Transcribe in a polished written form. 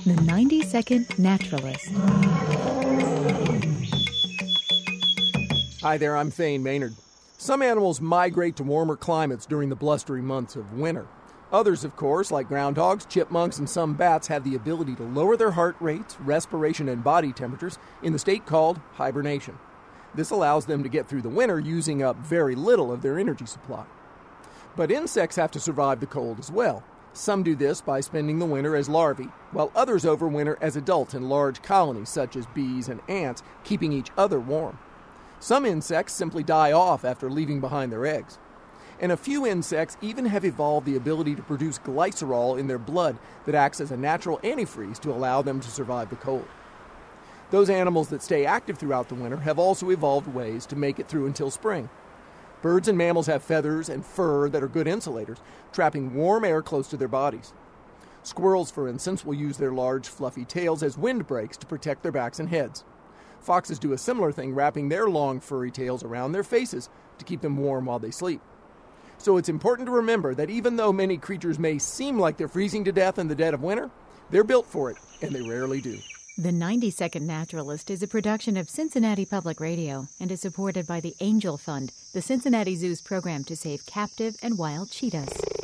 The 90-Second Naturalist. Hi there, I'm Thane Maynard. Some animals migrate to warmer climates during the blustery months of winter. Others, of course, like groundhogs, chipmunks, and some bats, have the ability to lower their heart rates, respiration, and body temperatures in the state called hibernation. This allows them to get through the winter using up very little of their energy supply. But insects have to survive the cold as well. Some do this by spending the winter as larvae, while others overwinter as adults in large colonies such as bees and ants, keeping each other warm. Some insects simply die off after leaving behind their eggs. And a few insects even have evolved the ability to produce glycerol in their blood that acts as a natural antifreeze to allow them to survive the cold. Those animals that stay active throughout the winter have also evolved ways to make it through until spring. Birds and mammals have feathers and fur that are good insulators, trapping warm air close to their bodies. Squirrels, for instance, will use their large, fluffy tails as windbreaks to protect their backs and heads. Foxes do a similar thing, wrapping their long, furry tails around their faces to keep them warm while they sleep. So it's important to remember that even though many creatures may seem like they're freezing to death in the dead of winter, they're built for it, and they rarely do. The 90-Second Naturalist is a production of Cincinnati Public Radio and is supported by the Angel Fund, the Cincinnati Zoo's program to save captive and wild cheetahs.